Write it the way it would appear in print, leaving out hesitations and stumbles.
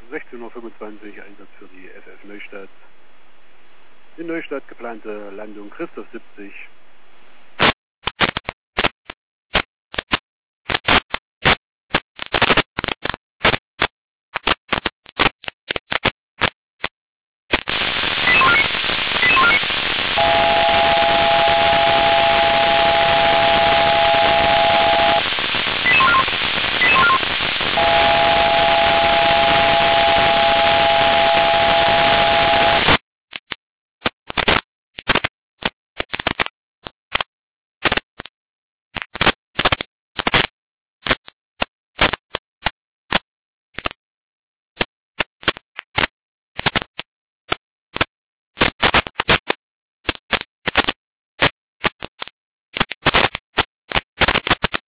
16:25 Uhr, Einsatz für die FF Neustadt. In Neustadt geplante Landung Christoph 70